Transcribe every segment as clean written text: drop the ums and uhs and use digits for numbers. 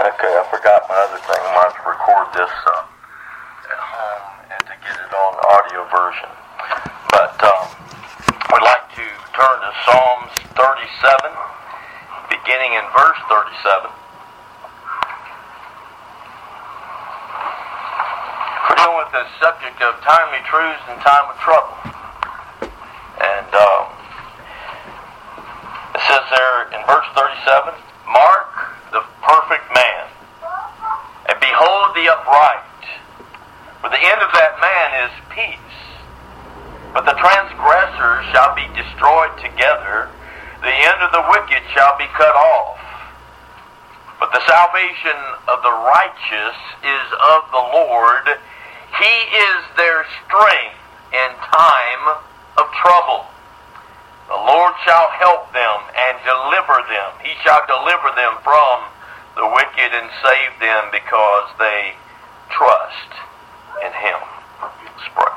Okay, I forgot my other thing. I wanted to record this at home and to get it on audio version. But we'd like to turn to Psalms 37, beginning in verse 37. We're dealing with the subject of timely truths in time of trouble. And it says there in verse 37, "Mark the perfect man, and behold the upright. For the end of that man is peace. But the transgressors shall be destroyed together. The end of the wicked shall be cut off. But the salvation of the righteous is of the Lord. He is their strength in time of trouble. The Lord shall help them and deliver them. He shall deliver them from the wicked and save them because they trust in Him." Let's pray.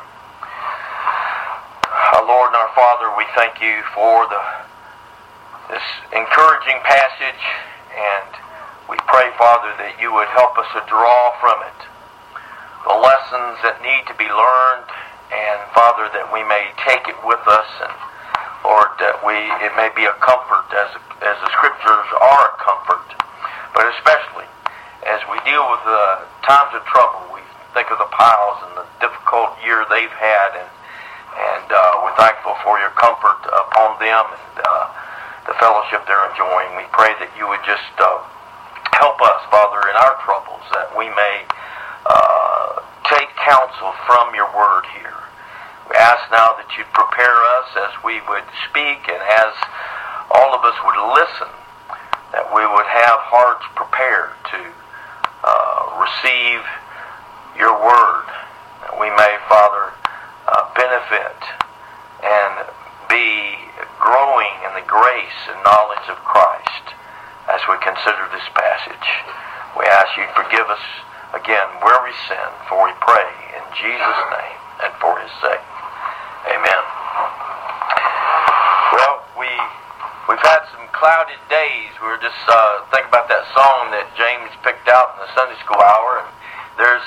Our Lord and our Father, we thank you for this encouraging passage, and we pray, Father, that you would help us to draw from it the lessons that need to be learned, and Father, that we may take it with us, and Lord, that it may be a comfort as the Scriptures are a comfort, but especially as we deal with times of trouble. We think of the Piles and the difficult year they've had, and we're thankful for your comfort upon them and the fellowship they're enjoying. We pray that you would just help us, Father, in our troubles, that we may take counsel from your word here. We ask now that you'd prepare us as we would speak, and as all of us would listen, that we would have hearts prepared to receive your word, that we may, Father, benefit and be growing in the grace and knowledge of Christ as we consider this passage. We ask you to forgive us again where we sin, for we pray in Jesus' name and for His sake. Amen. Well, we've had some clouded days. We were just thinking about that song that James picked out in the Sunday school hour, and there's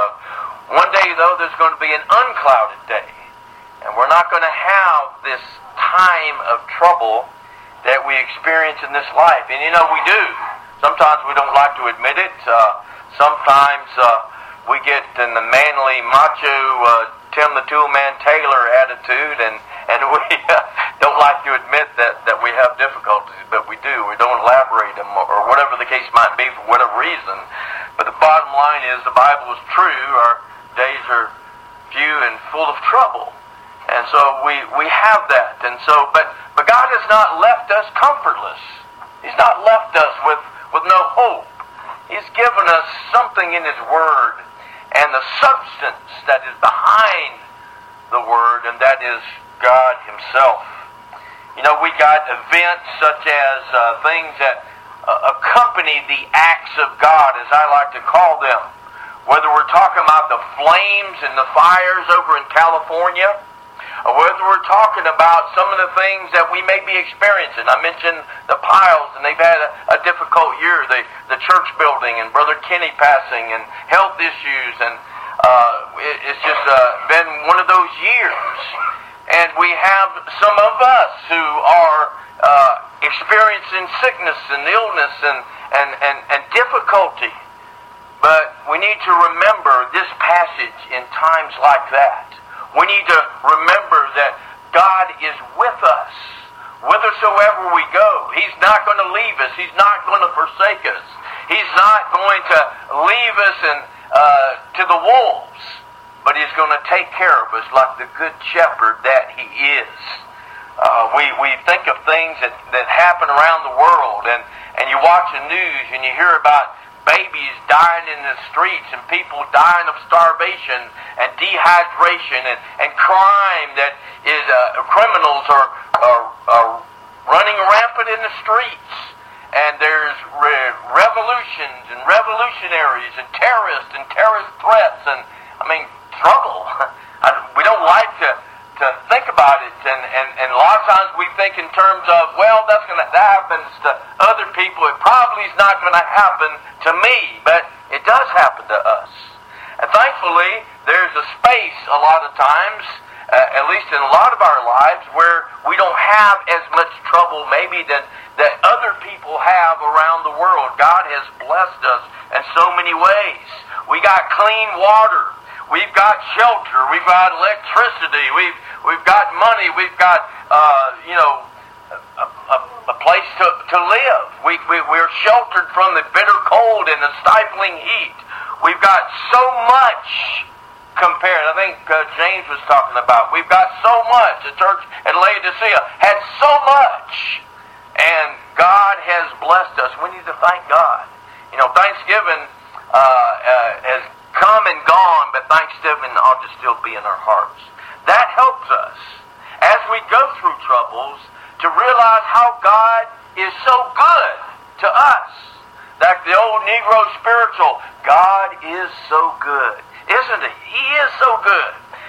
one day, though, there's going to be an unclouded day, and we're not going to have this time of trouble that we experience in this life. And we do. Sometimes we don't like to admit it. Sometimes we get in the manly, macho Tim the Toolman Taylor attitude, and we don't like to admit that we have difficulties, but we do. We don't elaborate them, or whatever the case might be, for whatever reason. But the bottom line is the Bible is true. Our days are few and full of trouble. And so we have that. And so, but God has not left us comfortless. He's not left us with no hope. He's given us something in His Word and the substance that is behind the Word, and that is God Himself. We got events such as things that accompany the acts of God, as I like to call them. Whether we're talking about the flames and the fires over in California, or whether we're talking about some of the things that we may be experiencing. I mentioned the Piles, and they've had a difficult year. The church building, and Brother Kenny passing, and health issues, and it's just been one of those years. And we have some of us who are experiencing sickness and illness and difficulty. But we need to remember this passage in times like that. We need to remember that God is with us whithersoever we go. He's not going to leave us. He's not going to forsake us. He's not going to leave us to the wolves, but He's going to take care of us like the good shepherd that He is. We think of things that happen around the world, and you watch the news and you hear about babies dying in the streets, and people dying of starvation and dehydration, and crime that is criminals are running rampant in the streets, and there's revolutions and revolutionaries and terrorist threats, and trouble. We don't like to think about it, and a lot of times we think in terms of, well, that happens to other people. It probably is not going to happen to me, but it does happen to us. And thankfully, there's a space a lot of times, at least in a lot of our lives, where we don't have as much trouble maybe that other people have around the world. God has blessed us in so many ways. We got clean water. We've got shelter. We've got electricity. We've got money. We've got a place to live. We're sheltered from the bitter cold and the stifling heat. We've got so much compared. I think James was talking about. We've got so much. The church at Laodicea had so much, and God has blessed us. We need to thank God. Thanksgiving has come and gone, but Thanksgiving ought to still be in our hearts. That helps us as we go through troubles to realize how God is so good to us. Like the old Negro spiritual, God is so good, isn't He? He is so good.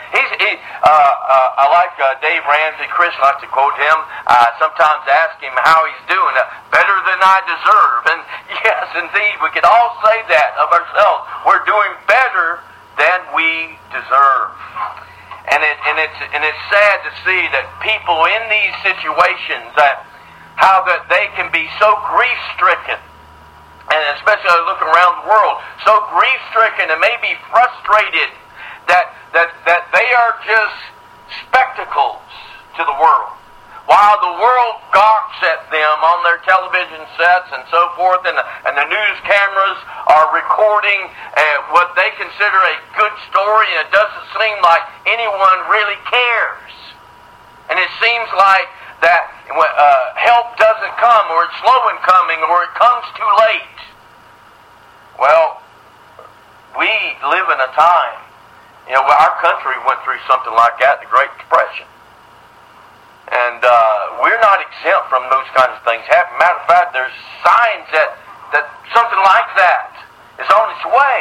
I like Dave Ramsey. Chris likes to quote him. I sometimes ask him how he's doing. Better than I deserve. And yes, indeed, we could all say that of ourselves. We're doing better than we deserve. And it's sad to see that people in these situations, how that they can be so grief-stricken, and especially looking around the world, so grief-stricken and maybe frustrated that they are just spectacles to the world. While the world gawks at them on their television sets and so forth, and the news cameras are recording what they consider a good story, and it doesn't seem like anyone really cares. And it seems like that help doesn't come, or it's slow in coming, or it comes too late. Well, we live in a time, our country went through something like that, the Great Depression. And we're not exempt from those kinds of things happening. Matter of fact, there's signs that something like that is on its way.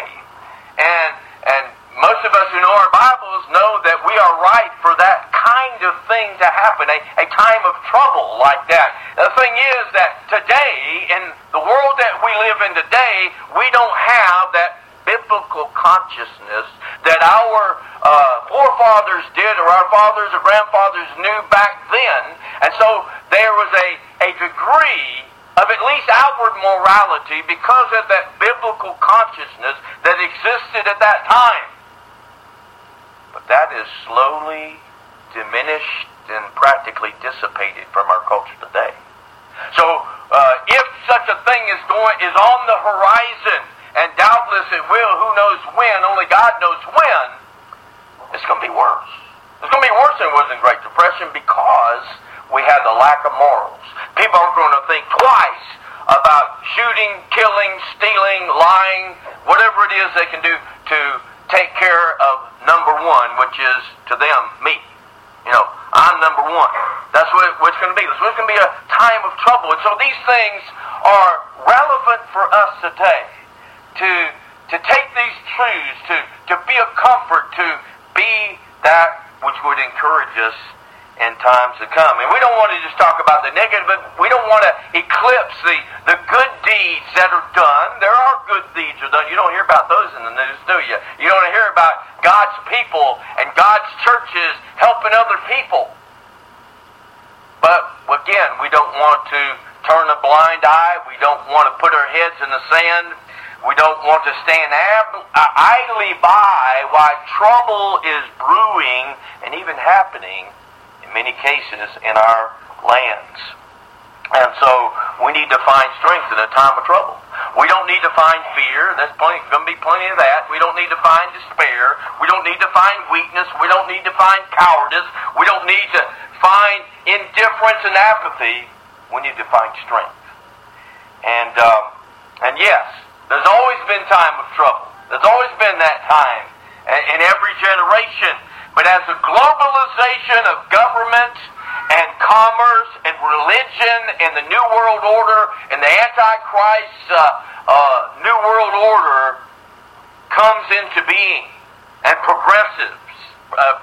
And most of us who know our Bibles know that we are ripe for that kind of thing to happen, a time of trouble like that. The thing is that today, in the world that we live in today, we don't have that biblical consciousness that our forefathers did, or our fathers or grandfathers knew back then. And so there was a degree of at least outward morality because of that biblical consciousness that existed at that time. But that is slowly diminished and practically dissipated from our culture today. So if such a thing is on the horizon, and doubtless it will, who knows when, only God knows when, it's going to be worse. It's going to be worse than it was in Great Depression because we have the lack of morals. People are going to think twice about shooting, killing, stealing, lying, whatever it is they can do to take care of number one, which is, to them, me. I'm number one. That's what it's going to be. It's going to be a time of trouble. And so these things are relevant for us today. To take these truths, to be a comfort, to be that which would encourage us in times to come. And we don't want to just talk about the negative, but we don't want to eclipse the good deeds that are done. There are good deeds that are done. You don't hear about those in the news, do you? You don't hear about God's people and God's churches helping other people. But again, we don't want to turn a blind eye. We don't want to put our heads in the sand. We don't want to stand idly by while trouble is brewing and even happening in many cases in our lands. And so we need to find strength in a time of trouble. We don't need to find fear. There's going to be plenty of that. We don't need to find despair. We don't need to find weakness. We don't need to find cowardice. We don't need to find indifference and apathy. We need to find strength. And yes, there's always been time of trouble. There's always been that time in every generation. But as the globalization of government and commerce and religion and the New World Order and the Antichrist New World Order comes into being and progresses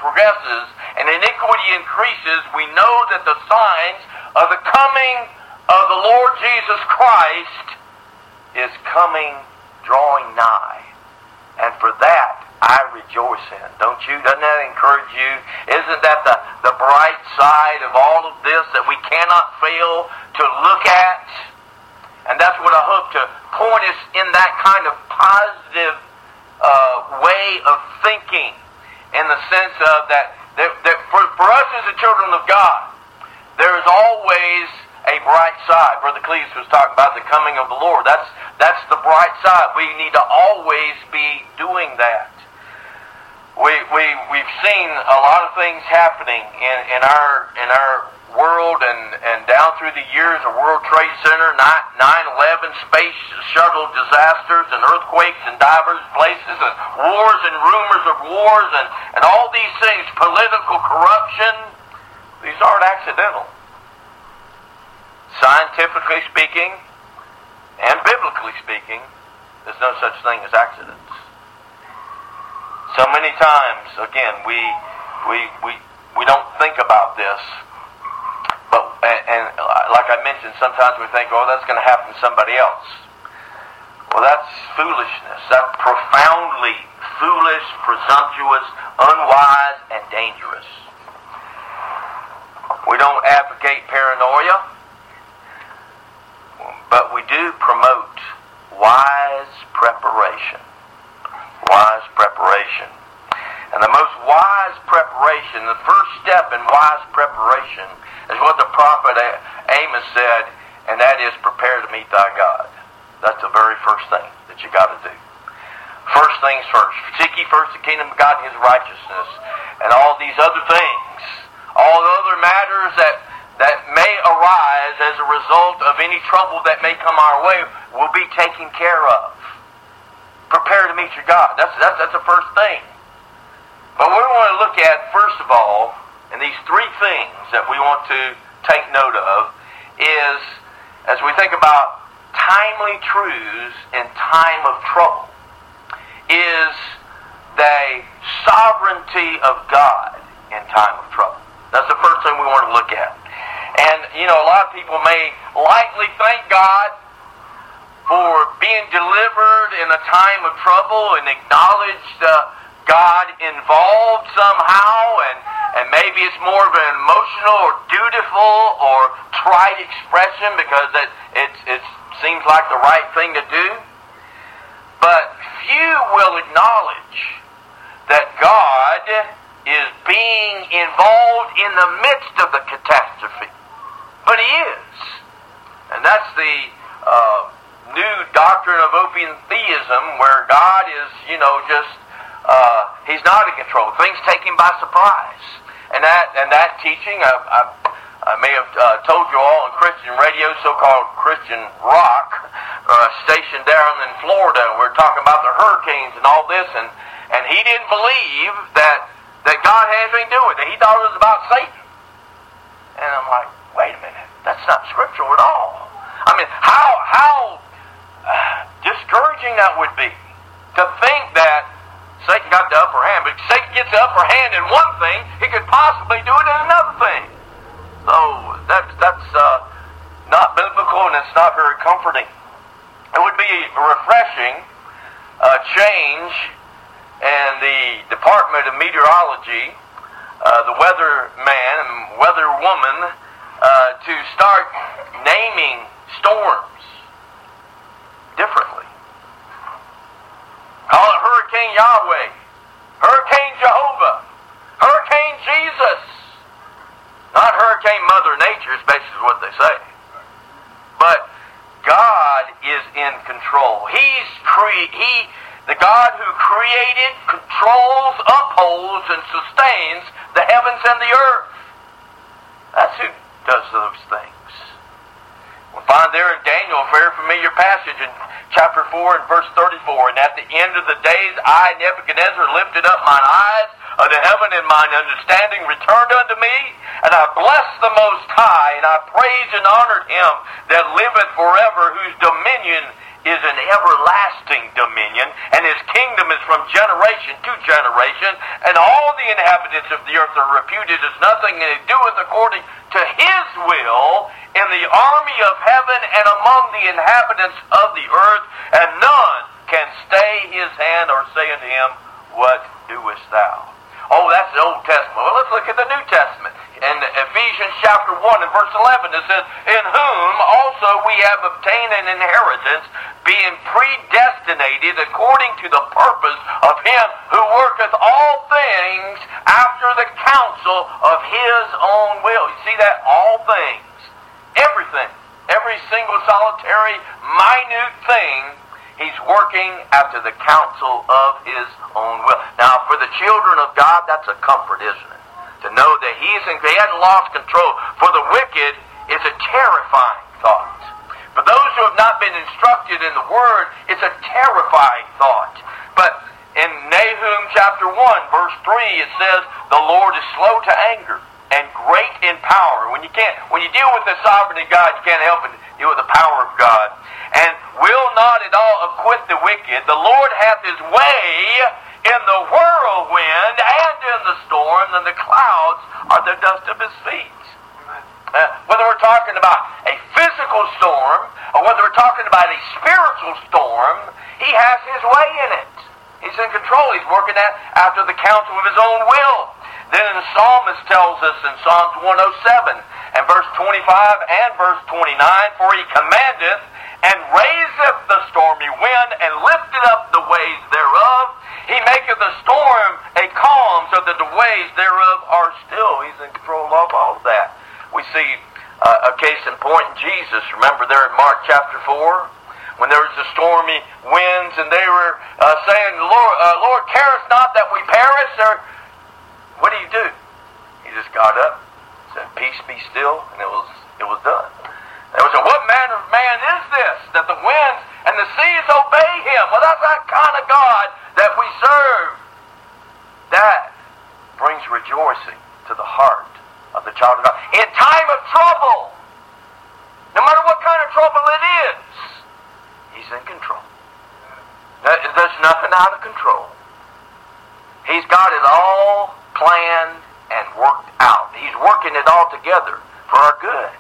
and iniquity increases, we know that the signs of the coming of the Lord Jesus Christ is coming, drawing nigh. And for that, I rejoice in. Don't you? Doesn't that encourage you? Isn't that the bright side of all of this that we cannot fail to look at? And that's what I hope to point us in that kind of positive way of thinking, in the sense of that for us as the children of God, there is always a bright side. Brother Cleves was talking about the coming of the Lord. That's the bright side. We need to always be doing that. We've seen a lot of things happening in our world and down through the years, the World Trade Center, 9/11, space shuttle disasters, and earthquakes in diverse places, and wars and rumors of wars, and all these things, political corruption. These aren't accidental. Scientifically speaking, and biblically speaking, there's no such thing as accidents. So many times, again, we don't think about this. But and like I mentioned, sometimes we think, oh, that's going to happen to somebody else. Well, that's foolishness. That's profoundly foolish, presumptuous, unwise, and dangerous. We don't advocate paranoia, but we do promote wise preparation. Wise preparation. And the most wise preparation, the first step in wise preparation, is what the prophet Amos said, and that is, prepare to meet thy God. That's the very first thing that you got to do. First things first. Seek ye first the kingdom of God and His righteousness, and all these other things, all the other matters that may arise as a result of any trouble that may come our way will be taken care of. Prepare to meet your God. That's the first thing. But what we want to look at, first of all, and these three things that we want to take note of, is, as we think about timely truths in time of trouble, is the sovereignty of God in time of trouble. That's the first thing we want to look at. And, a lot of people may lightly thank God for being delivered in a time of trouble and acknowledge God involved somehow, and maybe it's more of an emotional or dutiful or trite expression because it seems like the right thing to do. But few will acknowledge that God is being involved in the midst of the catastrophe. But He is. And that's the new doctrine of opium theism, where God is, He's not in control. Things take Him by surprise. And that teaching, I may have told you all on Christian radio, so-called Christian rock, stationed down in Florida. We're talking about the hurricanes and all this, and he didn't believe that God had anything to do with it. He thought it was about Satan. And I'm like, wait a minute, that's not scriptural at all. I mean, how discouraging that would be to think that Satan got the upper hand. But if Satan gets the upper hand in one thing, he could possibly do it in another thing. So that's not biblical, and it's not very comforting. It would be a refreshing change in the Department of Meteorology, the weatherman and weatherwoman, to start naming storms differently. Call it Hurricane Yahweh, Hurricane Jehovah, Hurricane Jesus. Not Hurricane Mother Nature, is basically what they say. But God is in control. The God who created, controls, upholds, and sustains the heavens and the earth. That's who does those things. We'll find there in Daniel a very familiar passage in chapter 4 and verse 34. And at the end of the days, I, Nebuchadnezzar, lifted up mine eyes unto heaven, and mine understanding returned unto me. And I blessed the Most High, and I praised and honored Him that liveth forever, whose dominion is an everlasting dominion, and His kingdom is from generation to generation, and all the inhabitants of the earth are reputed as nothing, and He doeth according to His will in the army of heaven and among the inhabitants of the earth, and none can stay his hand or say unto him, What doest thou? Oh, that's the Old Testament. Well, let's look at the New Testament. In Ephesians chapter 1 and verse 11, it says, In whom also we have obtained an inheritance, being predestinated according to the purpose of him who worketh all things after the counsel of his own will. You see that? All things. Everything. Every single solitary, minute thing, he's working after the counsel of his own will. Now, for the children of God, that's a comfort, isn't it? To know that he hasn't lost control. For the wicked, it's a terrifying thought. For those who have not been instructed in the Word, it's a terrifying thought. But in Nahum chapter 1, verse 3, it says, The Lord is slow to anger and great in power. When you deal with the sovereignty of God, you can't help but deal with the power of God. And will not at all acquit the wicked. The Lord hath his way in the whirlwind and in the storm, and the clouds are the dust of his feet. Whether we're talking about a physical storm or whether we're talking about a spiritual storm, he has his way in it. He's in control. He's working after the counsel of his own will. Then the psalmist tells us in Psalms 107 and verse 25 and verse 29, For he commandeth and raiseth the stormy wind and lifteth up the waves thereof. He maketh the storm a calm so that the waves thereof are still. He's in control of all of that. We see a case in point in Jesus. Remember there in Mark chapter 4? When there was the stormy winds and they were saying, Lord, carest not that we perish? Or what do? He just got up, said, Peace be still, and it was done. They would say, What manner of man is this, that the winds and the seas obey him? Well, that's that kind of God that we serve. That brings rejoicing to the heart of the child of God. In time of trouble, no matter what kind of trouble it is, he's in control. There's nothing out of control. He's got it all planned and worked out. He's working it all together for our good.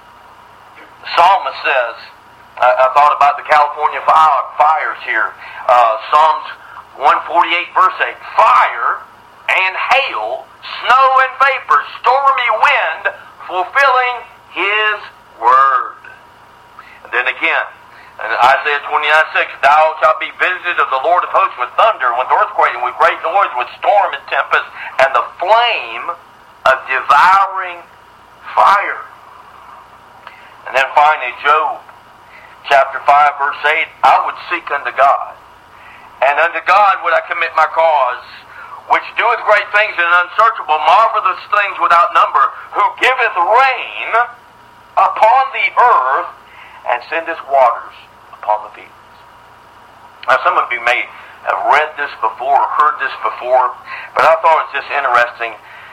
The psalmist says, I thought about the California fires here. Psalms 148 verse 8, Fire and hail, snow and vapor, stormy wind, fulfilling his word. And then again, in Isaiah 29:6, Thou shalt be visited of the Lord of hosts with thunder, with earthquake, and with great noise, with storm and tempest, and the flame of devouring fire. And then finally, Job chapter 5 verse 8, I would seek unto God, and unto God would I commit my cause, which doeth great things and unsearchable, marvelous things without number, who giveth rain upon the earth, and sendeth waters upon the fields. Now, some of you may have read this before or heard this before, but I thought it was just interesting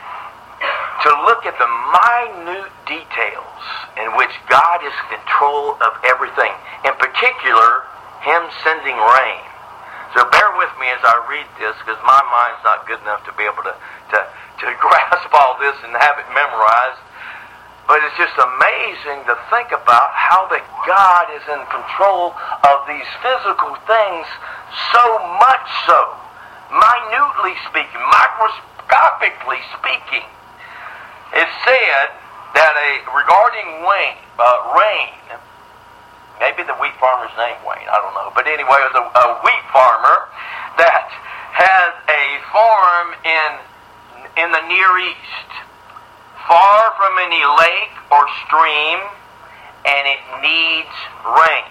to look at the minute details in which God is in control of everything. In particular, him sending rain. So bear with me as I read this, because my mind's not good enough to be able to grasp all this and have it memorized. But it's just amazing to think about how that God is in control of these physical things, so much so, minutely speaking, microscopically speaking. It's said that regarding rain, maybe the wheat farmer's name Wayne, I don't know. But anyway, it was a wheat farmer that has a farm in the Near East, far from any lake or stream, and it needs rain.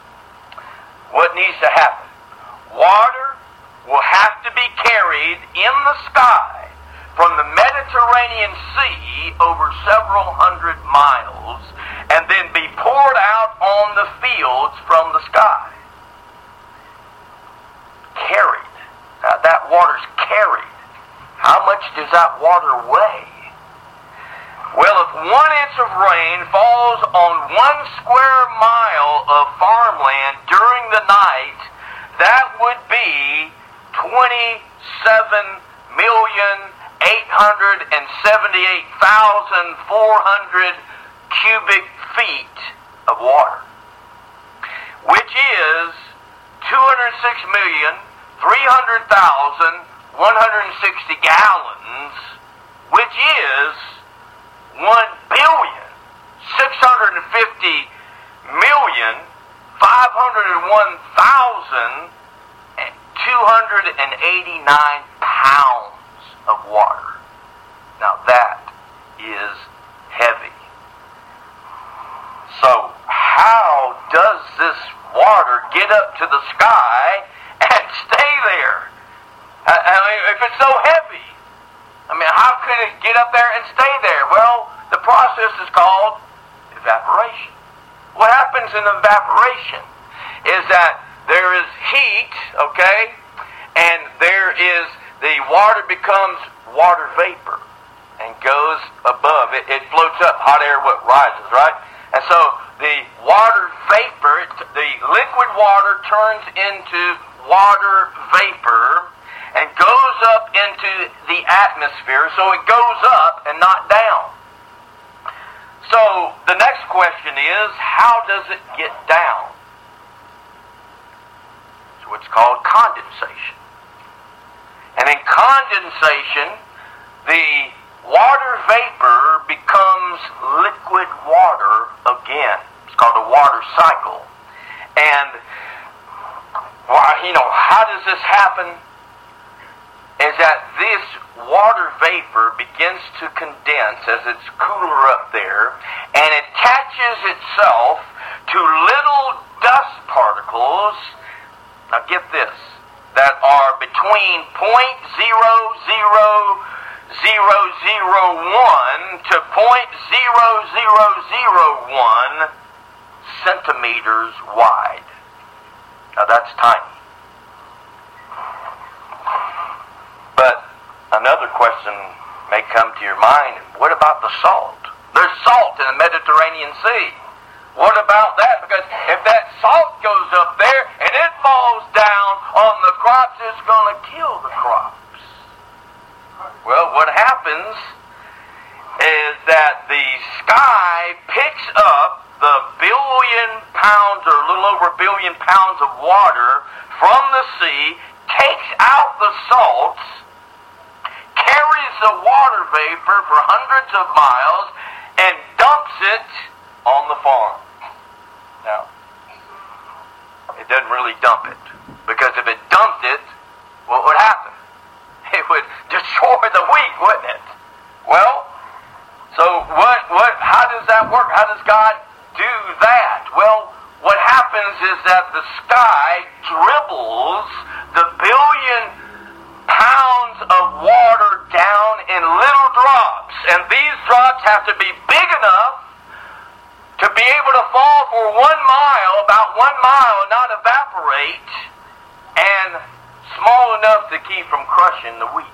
What needs to happen? Water will have to be carried in the sky from the Mediterranean Sea over several hundred miles, and then be poured out on the fields from the sky. Carried. That water's carried. How much does that water weigh? Well, if 1 inch of rain falls on 1 square mile of farmland during the night, that would be 27,878,400 cubic feet of water, which is 206,300,160 gallons, which is 1,650,501,289 pounds of water. Now that is heavy. So how does this water get up to the sky and stay there? I mean, if it's so heavy, how could it get up there and stay there? Well, the process is called evaporation. What happens in evaporation is that there is heat, okay, and there is, the water becomes water vapor and goes above. It floats up, hot air rises, right? And so the water vapor, the liquid water turns into water vapor and goes up into the atmosphere, so it goes up and not down. So the next question is, how does it get down? So it's called condensation. And in condensation, the water vapor becomes liquid water again. It's called a water cycle. And how does this happen? Is that this water vapor begins to condense as it's cooler up there, and it attaches itself to little dust particles, now get this, that are between 0.00001 to 0.0001 centimeters wide. Now that's tiny. But another question may come to your mind, what about the salt? There's salt in the Mediterranean Sea. What about that? Because if that salt goes up there and it falls down on the crops, it's going to kill the crops. Well, what happens is that the sky picks up the billion pounds or a little over a billion pounds of water from the sea, takes out the salts, carries the water vapor for hundreds of miles, and dumps it on the farm. Now, it doesn't really dump it, because if it dumped it, what would happen? It would destroy the wheat, wouldn't it? Well, so how does that work? How does God do that? Well, what happens is that the sky dribbles the billion pounds of water down in little drops, and these drops have to be big enough to be able to fall for 1 mile, about 1 mile, and not evaporate, and small enough to keep from crushing the wheat.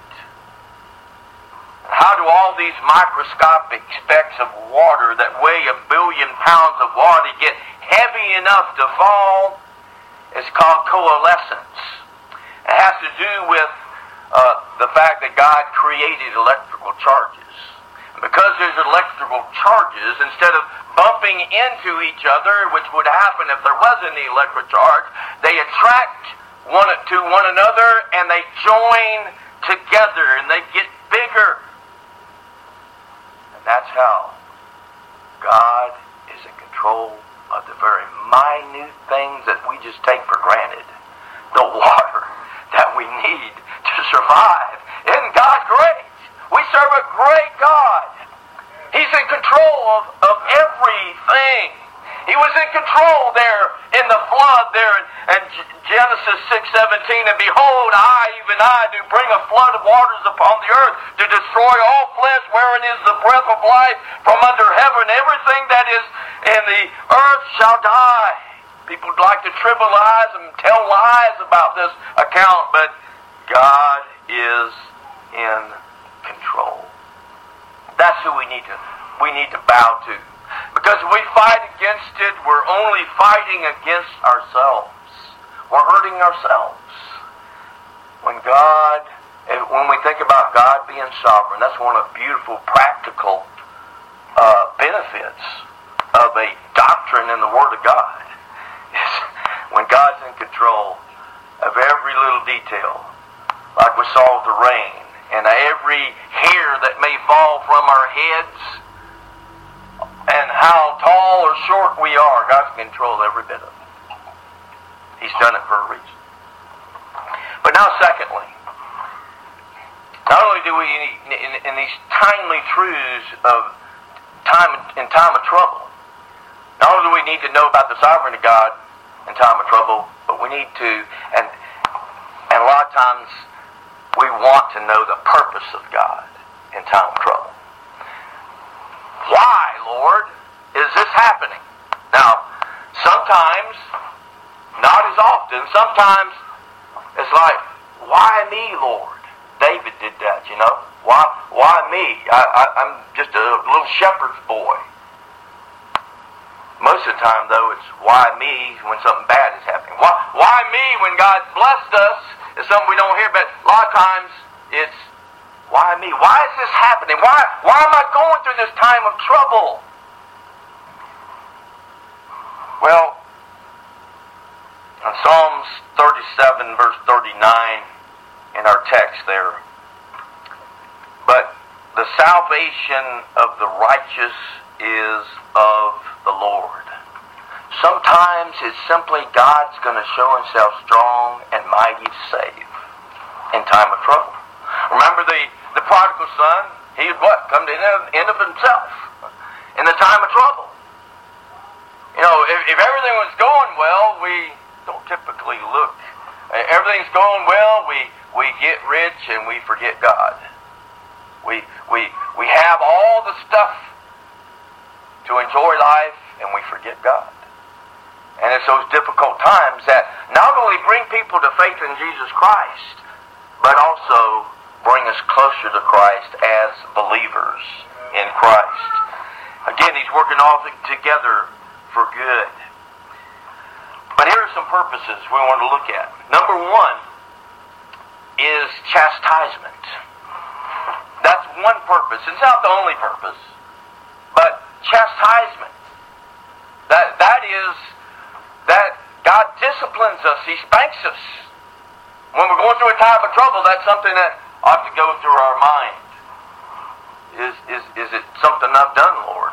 How do all these microscopic specks of water that weigh 1 billion pounds of water get heavy enough to fall? It's called coalescence. It has to do with the fact that God created electrical charges. And because there's electrical charges, instead of bumping into each other, which would happen if there wasn't any electric charge, they attract to one another and they join together and they get bigger. And that's how God is in control of the very minute things that we just take for granted. The water that we need to survive. Isn't God great? We serve a great God. He's in control of everything. He was in control there in the flood there in Genesis 6:17. And behold, even I, do bring a flood of waters upon the earth to destroy all flesh wherein is the breath of life from under heaven. Everything that is in the earth shall die. People like to trivialize and tell lies about this account, but God is in control. That's who we need to bow to. Because if we fight against it, we're only fighting against ourselves. We're hurting ourselves. When we think about God being sovereign, that's one of the beautiful practical benefits of a doctrine in the Word of God is when God's in control of every little detail, like we saw with the rain, and every hair that may fall from our heads, and how tall or short we are. God's in control of every bit of it. He's done it for a reason. But now, secondly, not only do we, in these timely truths of time of trouble, not only do we need to know about the sovereignty of God in time of trouble, but we need to, and a lot of times we want to know the purpose of God in time of trouble. Why, Lord, is this happening? Now, sometimes, not as often, sometimes it's like, why me, Lord? David did that, you know. Why me? I'm just a little shepherd's boy. Most of the time, though, it's why me when something bad is happening. Why me when God blessed us is something we don't hear, but a lot of times it's why me? Why is this happening? Why am I going through this time of trouble? Well, in Psalms 37, verse 39, in our text there, but the salvation of the righteous is of the Lord. Sometimes it's simply God's going to show himself strong and mighty to save in time of trouble. Remember the prodigal son? He had what? Come to the end of himself in the time of trouble. You know, if everything was going well, we don't typically look. Everything's going well, we get rich and we forget God. We have all the stuff to enjoy life and we forget God. And it's those difficult times that not only bring people to faith in Jesus Christ, but also bring us closer to Christ as believers in Christ. Again, he's working all together for good. But here are some purposes we want to look at. Number one is chastisement. That's one purpose. It's not the only purpose, but chastisement. That is that God disciplines us. He spanks us. When we're going through a time of trouble, that's something that ought to go through our mind. Is it something I've done, Lord?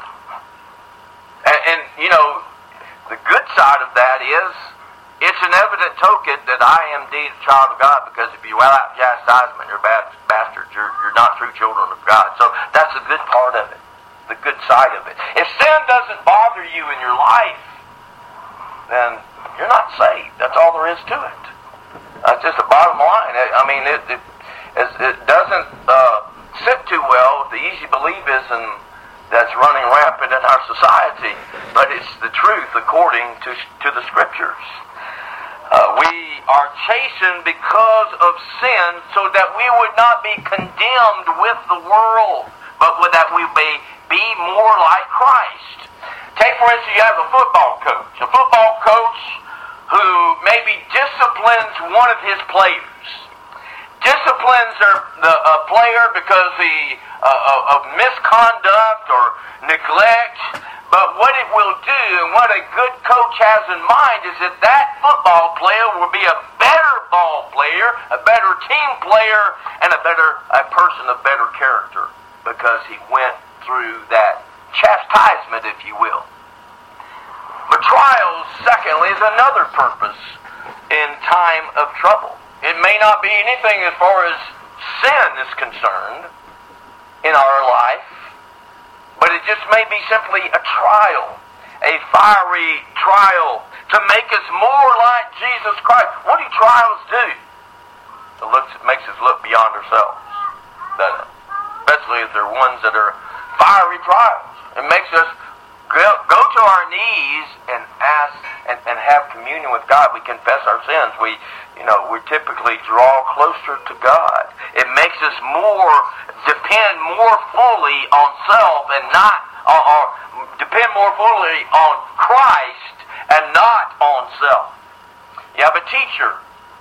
And you know, the good side of that is it's an evident token that I am indeed a child of God, because if you without chastisement, you're a bad bastard. You're not true children of God. So that's the good part of it, the good side of it. If sin doesn't bother you in your life, then you're not saved. That's all there is to it. That's just the bottom line. I mean, it doesn't sit too well with the easy believism that's running rampant in our society, but it's the truth according to the Scriptures. We are chastened because of sin, so that we would not be condemned with the world, but that we may be more like Christ. Take, for instance, you have a football coach. A football coach who maybe disciplines one of his players. Disciplines a player because of misconduct or neglect. But what it will do, and what a good coach has in mind, is that football player will be a better ball player, a better team player, and a person of better character, because he went through that chastisement, if you will. But trials, secondly, is another purpose in time of trouble. It may not be anything as far as sin is concerned in our life, but it just may be simply a trial, a fiery trial, to make us more like Jesus Christ. What do trials do? It makes us look beyond ourselves, doesn't it? Especially if they're ones that are fiery trials. It makes us go to our knees and ask and have communion with God. We confess our sins. We typically draw closer to God. It makes us depend more fully on self and not, or depend more fully on Christ and not on self. You have a teacher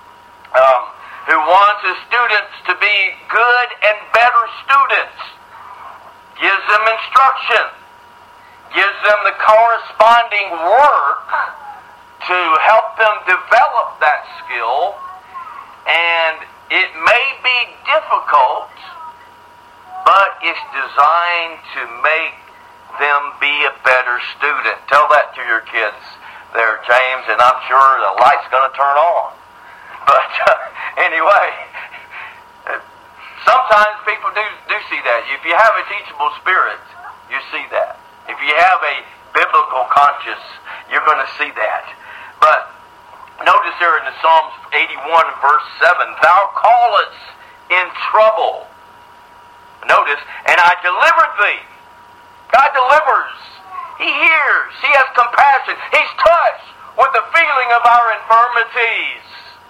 who wants his students to be good and better students. Gives them instruction. gives them the corresponding work to help them develop that skill, and it may be difficult, but it's designed to make them be a better student. Tell that to your kids there, James, and I'm sure the light's going to turn on. But anyway, sometimes people do see that. If you have a teachable spirit, you see that. If you have a biblical conscience, you're going to see that. But notice there in the Psalms 81 verse 7, Thou callest in trouble. Notice, and I delivered thee. God delivers. He hears. He has compassion. He's touched with the feeling of our infirmities.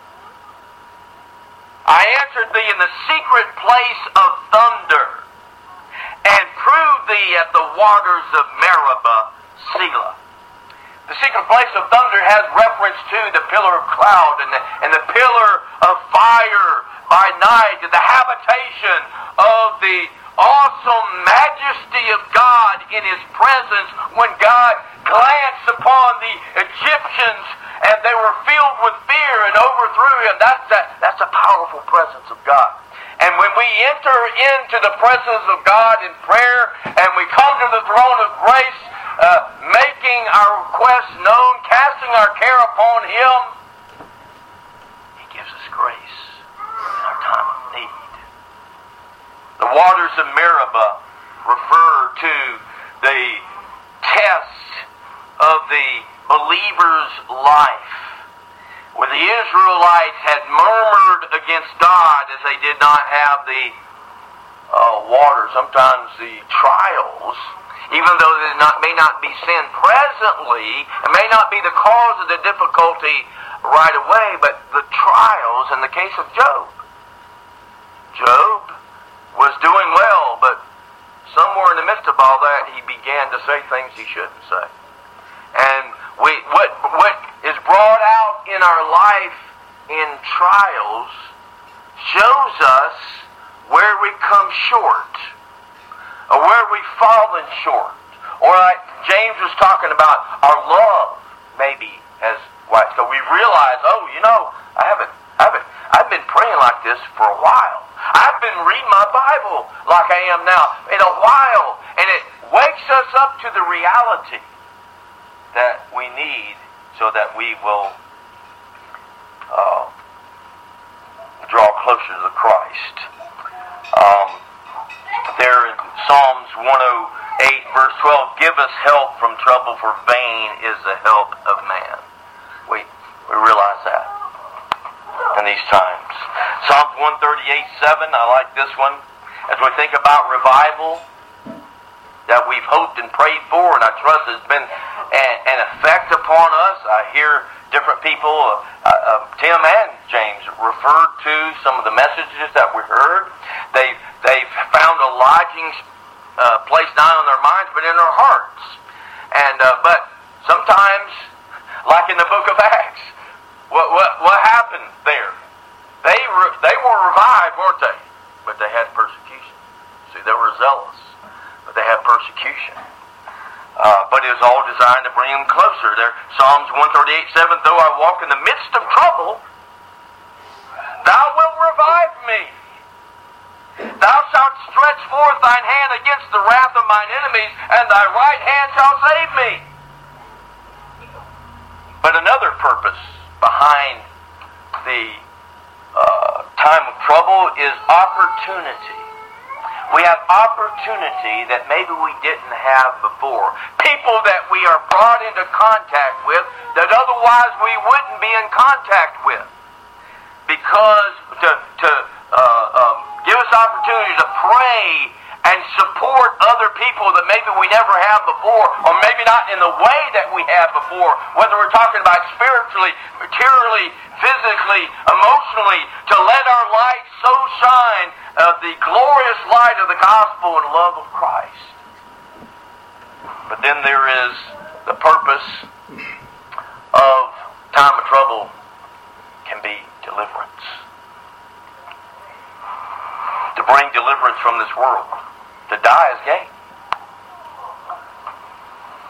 I answered thee in the secret place of thunder, and proved thee at the waters of Meribah, Selah. The secret place of thunder has reference to the pillar of cloud and the pillar of fire by night, and the habitation of the awesome majesty of God in His presence when God glanced upon the Egyptians and they were filled with fear and overthrew him. That's a powerful presence of God. And when we enter into the presence of God in prayer and we come to the throne of grace, making our requests known, casting our care upon Him, He gives us grace in our time of need. The waters of Meribah refer to the test of the believer's life, where the Israelites had murmured against God as they did not have the water, sometimes the trials, even though they may not be sin presently, it may not be the cause of the difficulty right away, but the trials in the case of Job. Job was doing well, but somewhere in the midst of all that, he began to say things he shouldn't say. And what is brought out in our life in trials shows us where we come short, or where we've fallen short. Or like James was talking about, our love maybe has waxed. So we realize, I've been praying like this for a while. I've been reading my Bible like I am now in a while. And it wakes us up to the reality that we need so that we will draw closer to Christ. There in Psalms 108 verse 12, give us help from trouble, for vain is the help of man. We realize that in these times. Psalms 138:7, I like this one. As we think about revival that we've hoped and prayed for, and I trust has been an effect upon us. I hear different people, Tim and James, referred to some of the messages that we heard. They've found a lodging place not on their minds, but in their hearts. And but sometimes, like in the book of Acts, what happened there? They were revived, weren't they? But they had persecution. See, they were zealous, but they had persecution. But it was all designed to bring them closer. There, Psalms 138:7, though I walk in the midst of trouble, Thou wilt revive me. Thou shalt stretch forth thine hand against the wrath of mine enemies, and thy right hand shall save me. But another purpose behind the time of trouble is opportunity. We have opportunity that maybe we didn't have before. People that we are brought into contact with that otherwise we wouldn't be in contact with. Because to give us opportunity to pray and support other people that maybe we never have before, or maybe not in the way that we have before, whether we're talking about spiritually, materially, physically, emotionally, to let our light so shine the glorious light of the gospel and love of Christ. But then there is the purpose of time of trouble can be deliverance. To bring deliverance from this world. To die is gain.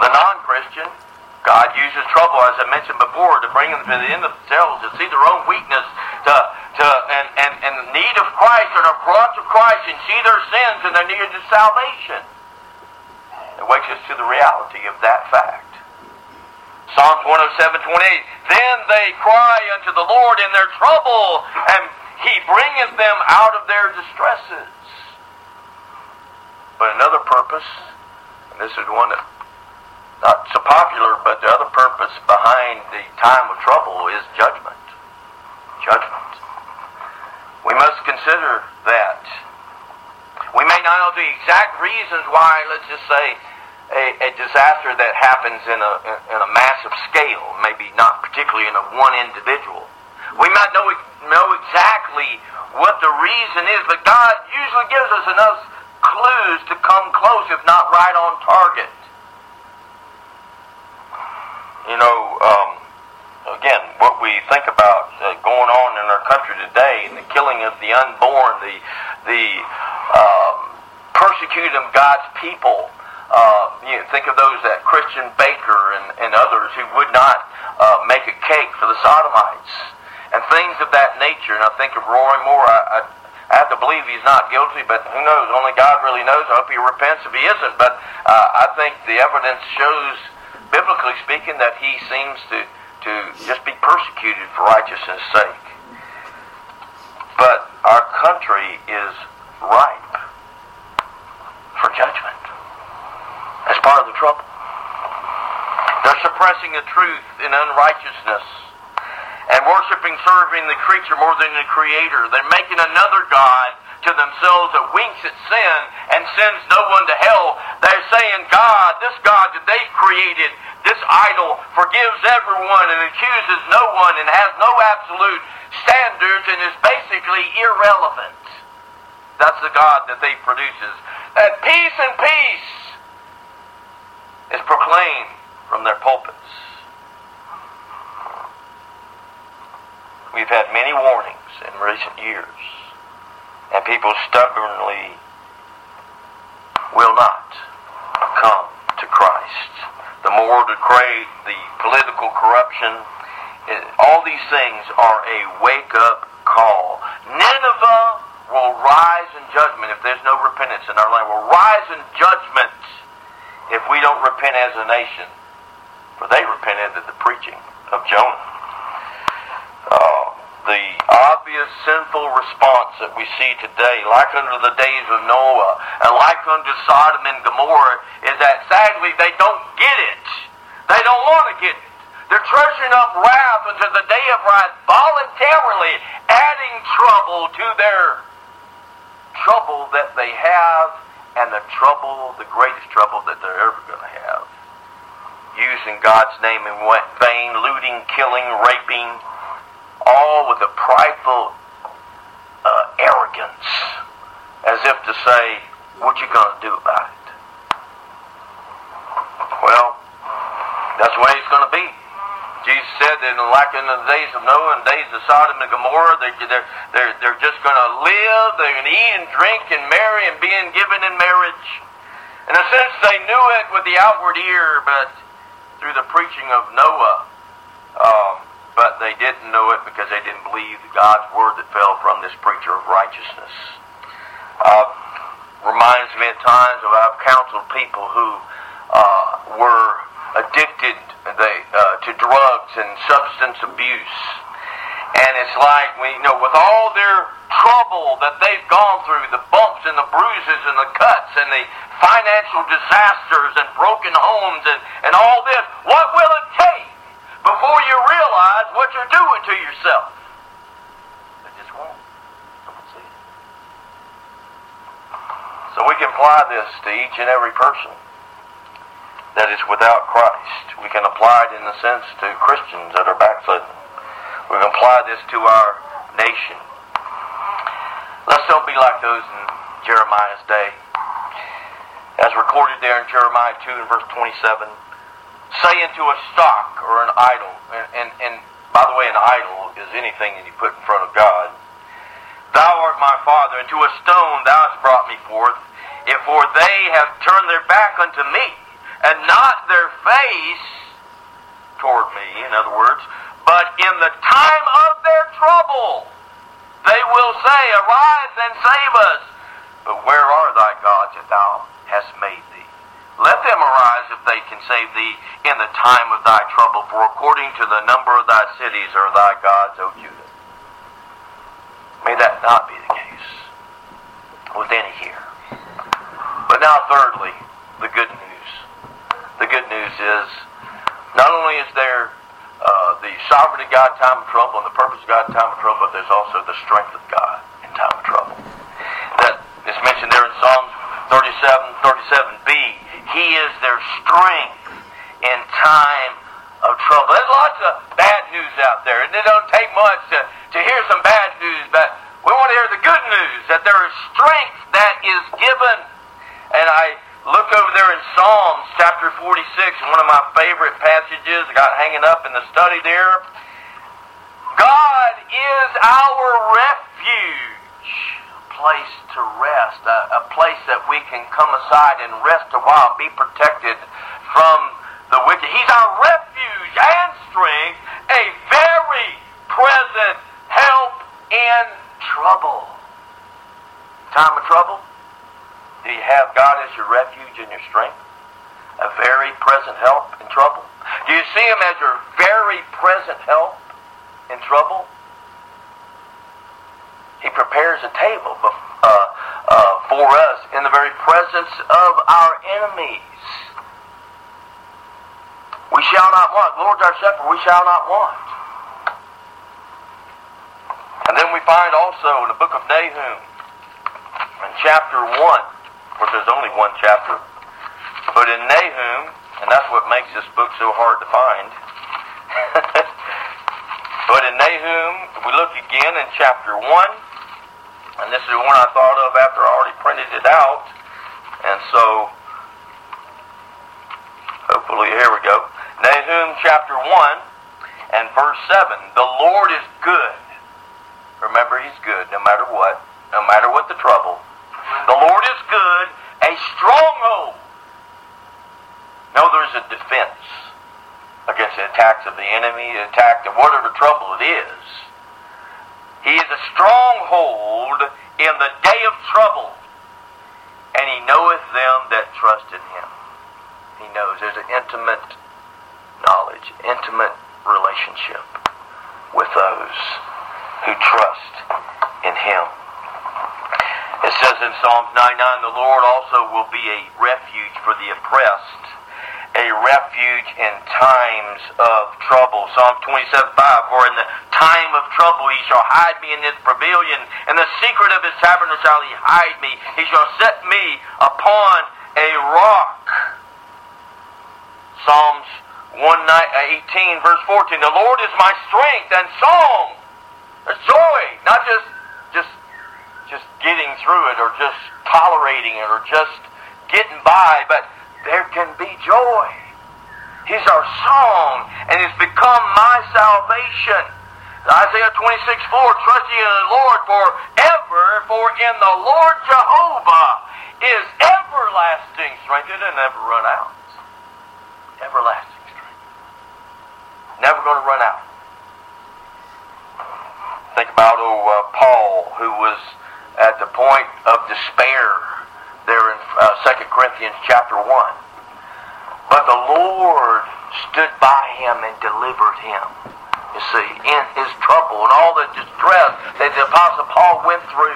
the non-Christian, God uses trouble, as I mentioned before, to bring them to the end of themselves, to see their own weakness, and need of Christ, and are brought to Christ, and see their sins and their need of salvation. It wakes us to the reality of that fact. Psalms 107:28. Then they cry unto the Lord in their trouble, and He bringeth them out of their distresses. But another purpose, and this is one that not so popular, but the other purpose behind the time of trouble is judgment. Judgment. We must consider that. We may not know the exact reasons why, let's just say, a disaster that happens in a massive scale, maybe not particularly in a one individual. We might know exactly what the reason is, but God usually gives us enough clues to come close, if not right on target. Again, what we think about going on in our country today, and the killing of the unborn, the persecuting of God's people. Think of those, that Christian baker and others who would not make a cake for the Sodomites, and things of that nature. And I think of Roy Moore. I have to believe he's not guilty, but who knows? Only God really knows. I hope he repents if he isn't. But I think the evidence shows, biblically speaking, that he seems to just be persecuted for righteousness' sake. But our country is ripe for judgment as part of the trouble. They're suppressing the truth in unrighteousness and worshiping, serving the creature more than the Creator. They're making another God to themselves that winks at sin and sends no one to hell. They're saying God, this God that they created, this idol, forgives everyone and accuses no one and has no absolute standards and is basically irrelevant. That's the God that they produces. That peace and peace is proclaimed from their pulpits. We've had many warnings in recent years, and people stubbornly will not come to Christ. The moral decay, the political corruption, all these things are a wake-up call. Nineveh will rise in judgment if there's no repentance in our land. Will rise in judgment if we don't repent as a nation. For they repented at the preaching of Jonah. The obvious sinful response that we see today, like unto the days of Noah, and like unto Sodom and Gomorrah, is that sadly they don't get it. They don't want to get it. They're treasuring up wrath unto the day of wrath, voluntarily adding trouble to their trouble that they have, and the greatest trouble that they're ever going to have. Using God's name in vain, looting, killing, raping, all with a prideful arrogance, as if to say, what you going to do about it? Well, that's the way it's going to be. Jesus said that like in the days of Noah and days of Sodom and Gomorrah, they're just going to live, they're going to eat and drink and marry and being given in marriage. In a sense, they knew it with the outward ear, but through the preaching of Noah, but they didn't know it because they didn't believe God's word that fell from this preacher of righteousness. Reminds me at times of I've counseled people who were addicted to drugs and substance abuse. And it's like, with all their trouble that they've gone through, the bumps and the bruises and the cuts and the financial disasters and broken homes and all this, what will it take before you realize what you're doing to yourself? They just won't. Don't see it. So we can apply this to each and every person that is without Christ. We can apply it in a sense to Christians that are backslidden. We can apply this to our nation. Let's don't be like those in Jeremiah's day. As recorded there in Jeremiah 2 and verse 27, say unto a stock or an idol, and by the way, an idol is anything that you put in front of God. Thou art my father, and to a stone thou hast brought me forth. If for they have turned their back unto me, and not their face toward me, in other words, but in the time of their trouble, they will say, Arise and save us. But where are thy gods that thou hast made thee? Let them arise if they can save thee in the time of thy trouble, for according to the number of thy cities are thy gods, O Judah. May that not be the case with any here. But now thirdly, the good news. The good news is, not only is there the sovereignty of God in time of trouble and the purpose of God in time of trouble, but there's also the strength of God in time of trouble. That is mentioned there in Psalms 37b. He is their strength in time of trouble. There's lots of bad news out there, and it don't take much to hear some bad news, but we want to hear the good news, that there is strength that is given. And I look over there in Psalms chapter 46, one of my favorite passages I got hanging up in the study there. God is our refuge, a place to rest, a place that we can come aside and rest a while, be protected from the wicked. He's our refuge and strength, a very present help in trouble. Time of trouble? Do you have God as your refuge and your strength? A very present help in trouble? Do you see Him as your very present help in trouble? He prepares a table for us in the very presence of our enemies. We shall not want. The Lord's our shepherd, we shall not want. And then we find also in the book of Nahum, in chapter 1, of course, there's only one chapter. But in Nahum, and that's what makes this book so hard to find. But in Nahum, we look again in chapter 1. And this is the one I thought of after I already printed it out. And so, hopefully, here we go. Nahum chapter 1 and verse 7. The Lord is good. Remember, He's good no matter what. No matter what the trouble. The Lord is good, a stronghold. No, there's a defense against the attacks of the enemy, the attack of whatever trouble it is. He is a stronghold in the day of trouble, and He knoweth them that trust in Him. He knows. There's an intimate knowledge, intimate relationship with those who trust in Him. It says in Psalms 99, the Lord also will be a refuge for the oppressed, a refuge in times of trouble. Psalm 27:5, for in the time of trouble He shall hide me in His pavilion, in the secret of His tabernacle shall He hide me. He shall set me upon a rock. Psalms 118, verse 14, the Lord is my strength and song. There's joy, not just getting through it or just tolerating it or just getting by, but there can be joy. He's our song, and it's become my salvation. Isaiah 26:4, trust ye in the Lord forever, for in the Lord Jehovah is everlasting strength. It'll never run out. Everlasting strength. Never going to run out. Think about Paul, who was at the point of despair there in 2 Corinthians chapter 1. But the Lord stood by him and delivered him. You see, in his trouble and all the distress that the Apostle Paul went through.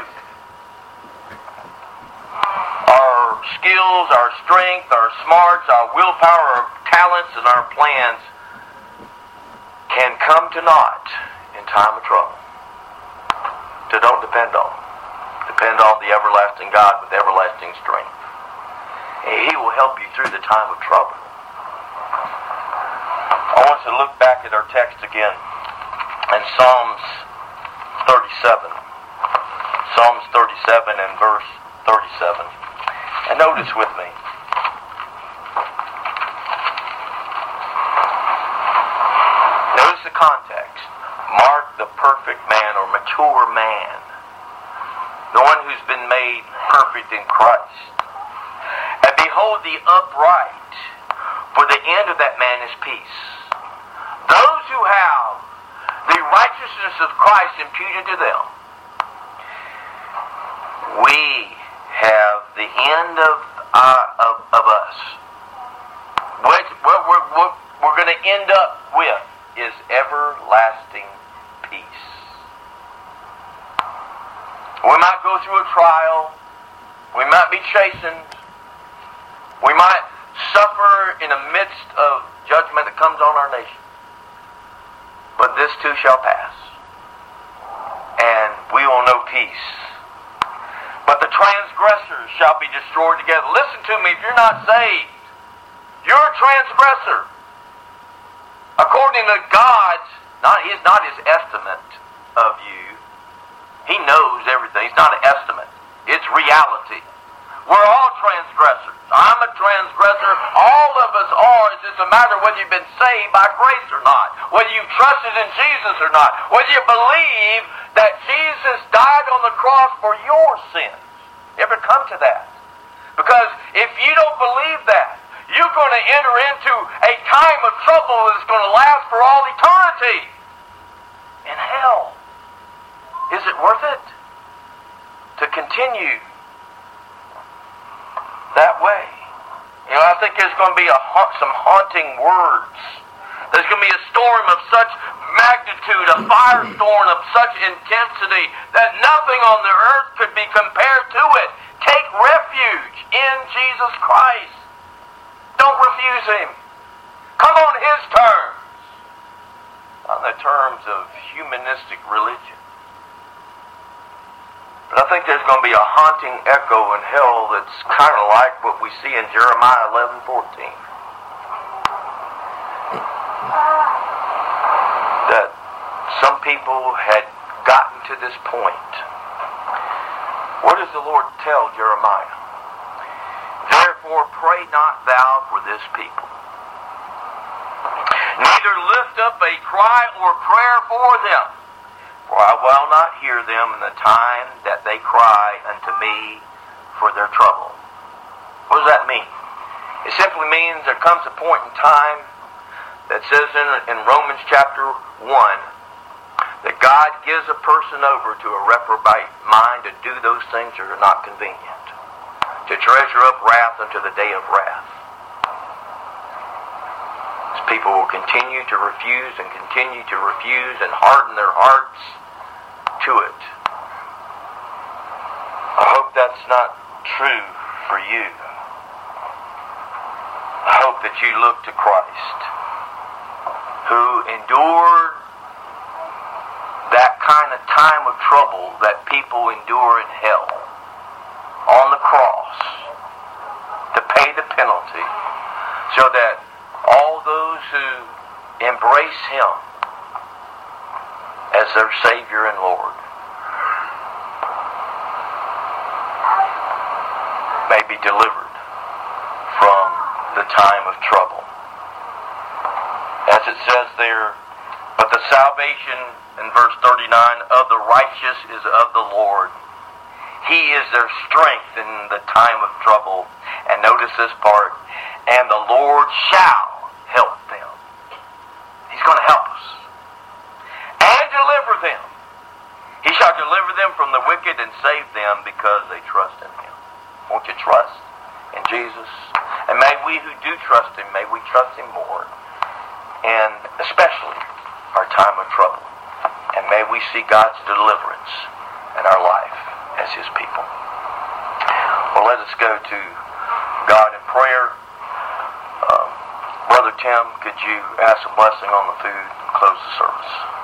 Our skills, our strength, our smarts, our willpower, our talents, and our plans can come to naught in time of trouble. So don't depend on them. Depend on the everlasting God with everlasting strength. And He will help you through the time of trouble. I want us to look back at our text again in Psalms 37. Psalms 37 and verse 37. And notice with me. Notice the context. Mark the perfect man or mature man. The one who's been made perfect in Christ. And behold, the upright for the end of that man is peace. Those who have the righteousness of Christ imputed to them, we have the end of us. What we're going to end up with is everlasting peace. We might go through a trial. We might be chastened. We might suffer in the midst of judgment that comes on our nation. But this too shall pass. And we will know peace. But the transgressors shall be destroyed together. Listen to me, if you're not saved, you're a transgressor. According to God's, not his estimate of you. He knows everything. It's not an estimate. It's reality. We're all transgressors. I'm a transgressor. All of us are. It's just a matter of whether you've been saved by grace or not. Whether you've trusted in Jesus or not. Whether you believe that Jesus died on the cross for your sins. You ever come to that? Because if you don't believe that, you're going to enter into a time of trouble that's going to last for all eternity. In hell. Is it worth it to continue that way? You know, I think there's going to be some haunting words. There's going to be a storm of such magnitude, a firestorm of such intensity that nothing on the earth could be compared to it. Take refuge in Jesus Christ. Don't refuse Him. Come on His terms. Not the terms of humanistic religion. But I think there's going to be a haunting echo in hell that's kind of like what we see in Jeremiah 11:14. That some people had gotten to this point. What does the Lord tell Jeremiah? Therefore pray not thou for this people, neither lift up a cry or prayer for them. For I will not hear them in the time that they cry unto me for their trouble. What does that mean? It simply means there comes a point in time that says in Romans chapter 1 that God gives a person over to a reprobate mind to do those things that are not convenient, to treasure up wrath unto the day of wrath. People will continue to refuse and continue to refuse and harden their hearts to it. I hope that's not true for you. I hope that you look to Christ, who endured that kind of time of trouble that people endure in hell on the cross to pay the penalty, so that all those who embrace Him as their Savior and Lord may be delivered from the time of trouble. As it says there, but the salvation in verse 39 of the righteous is of the Lord. He is their strength in the time of trouble. And notice this part, and the Lord shall help them. He's going to help us. And deliver them. He shall deliver them from the wicked and save them because they trust in Him. Won't you trust in Jesus? And may we who do trust Him, may we trust Him more. And especially our time of trouble. And may we see God's deliverance in our life as His people. Well, let us go to God in prayer. Brother Tim, could you ask a blessing on the food and close the service?